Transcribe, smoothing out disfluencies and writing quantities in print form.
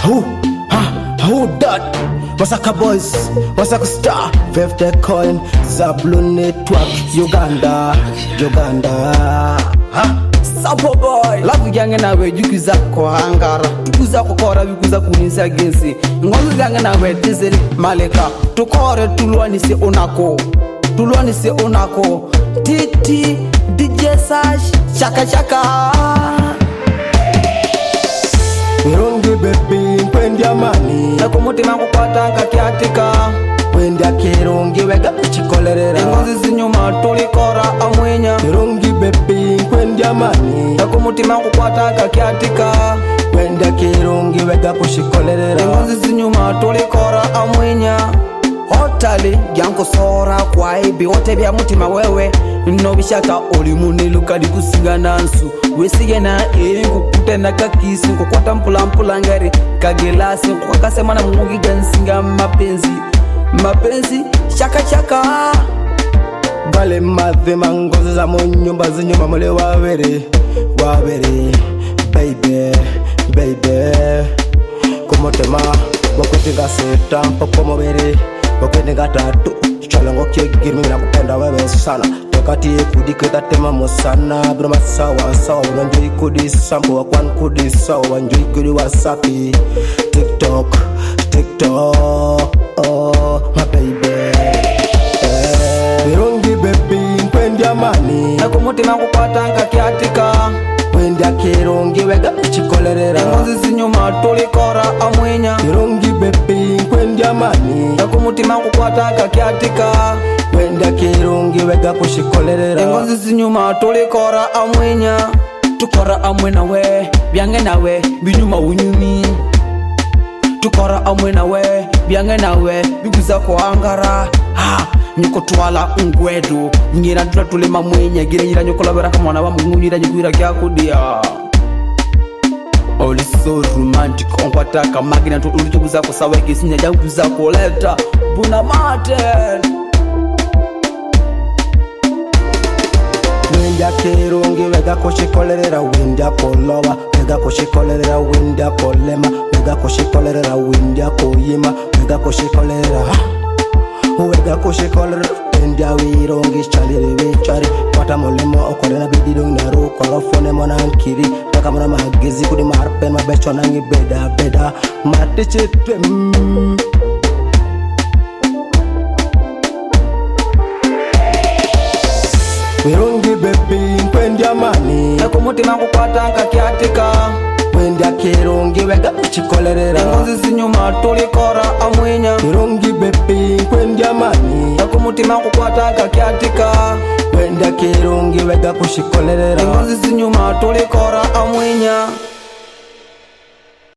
Who that? Masaka boys, Masaka star, 50 coin, Zablon network, Uganda. Sapo boy, love gang nawe jukuza ko hangara, jukuza ko kora jukuza kunisa gensi. Ngozi gang nawe diesel maleka, tukore tulwani se onako, Titi DJ Sash, chaka. Mirungi baby, kwendi amani na kumutima kupata kakiatika kwendi akirungi wega chikolerera ngozi zinyuma tulikora amwenya Mirungi baby, kwendi amani na kumutima kupata kakiatika kwendi akirungi wega kushikolerera ngozi zinyuma tulikora amwenya Hotali gyanko sora kwa ibi wote bya mutima wewe no bishaka oli muniluka dikusinga nansu wesige na kukute na kakisi kukwata mpula ngari kagelasi kwakase mwana mungi gansinga mapenzi chaka Bale madhe mangozi za munyumba zinyuma mule wabere baby kumotema wakwetinga seta mpoko mobere wakwetinga tatu chalongo kiegirmi na kupenda wewe sana Kati kudiketa tema mosana Broma sawa Wanjoi kudi sambo Wakwan kudi sawa Wanjoi kudi wasafi TikTok Oh my baby Mirungi baby Kwendi amani na kumutima kupata kakiatika Kwendi akirungi wega chikolerera ngozi zinyuma tulikora amwenya Mirungi baby Kwendi amani na kumutima kupata kakiatika Wenda kirungi wega kushikolerera ngozi zinyuma tulikora amwenya tukora amwena we byange nawe binyuma unyumi tukora amwena we byange nawe biguza ko angara nyiko twala ungwedu ngira tulema mwenya gira nyira nyokolabera kamwana bamungunyira nyigwira kyakudia All is so romantic onkwata kamagina tulituguza ko saweke sinya jaguza ko leta buna maten Winda kirungi wega kushikolerera winda koloba wega kushikolerera winda kolema wega kushikolerera winda koyima wega kushikolera winda wirungi chalire wichari pata molemo okolena bididung naru kolofone monankiri takamana magizi kudi marpen mabecho nangi beda matichitwe Mirungi baby, kwendi amani na kumutima kupata kakiatika kwendi akirungi wega chikolerera ngozi zinyuma tulikora amwenya Mirungi baby, kwendi amani na kumutima kupata kakiatika kwendi akirungi wega kushikolerera ngozi zinyuma tulikora amwenya